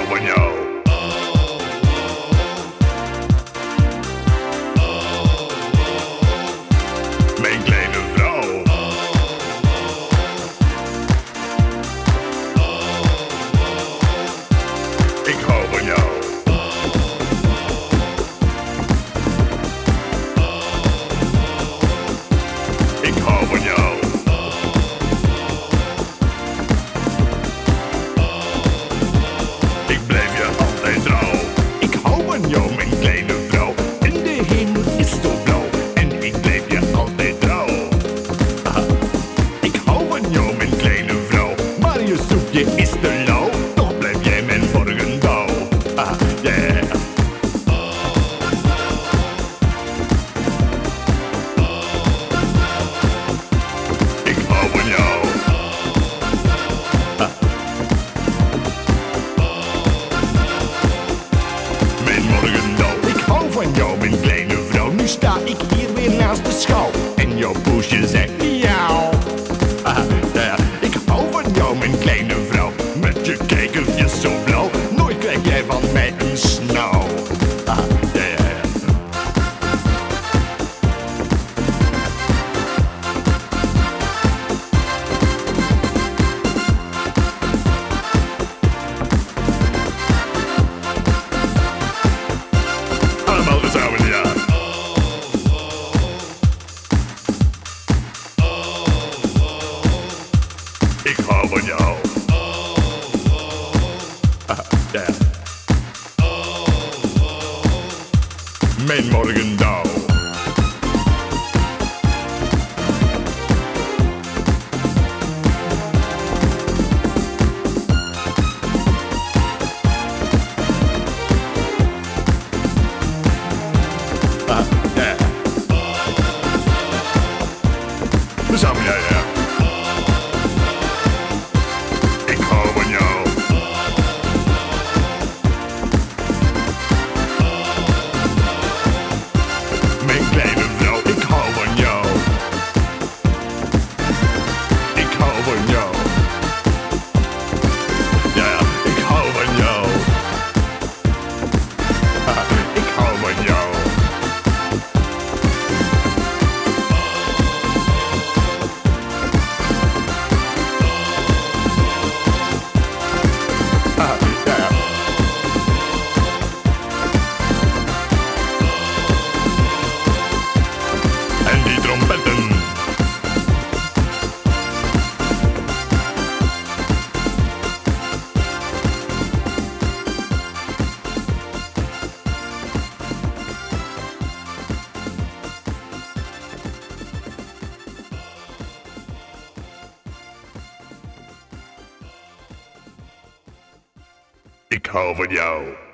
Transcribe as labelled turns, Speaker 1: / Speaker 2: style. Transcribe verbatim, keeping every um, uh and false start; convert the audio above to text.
Speaker 1: van jou. Mijn kleine vrouw. Ik hou van jou. Ik hou van jou. Ik blijf je altijd trouw. Ik hou van jou, mijn kleine vrouw. En de hemel is zo blauw. En ik blijf je altijd trouw. Aha. Ik hou van jou, mijn kleine vrouw. Maar je soepje is te lauw. Toch blijf jij mijn morgendauw. Ah, yeah. Ik hou van jou. Ah. Mijn morgendauw. Ik hou van jou, mijn kleine vrouw. Nu sta ik hier weer naast de schouw. En jouw poesje zegt miauw. Ah, yeah. Ik hou van jou, mijn kleine vrouw. Met je kijkertjes zo blauw. Nooit krijg jij van mij een snauw. Ah, yeah. Allemaal tezamen, ja. Ik hou van jou. Ah, yeah. Mijn morgendauw. Ah, yeah. Tezamen, ja, ja. Ik hou van jou. Mijn kleine vrouw, ik hou van jou. Ik hou van jou. Ja, ja, ik hou van jou. Haha, ik hou van jou. Ah, ja, ja. En die trompetten. Ik hou van jou.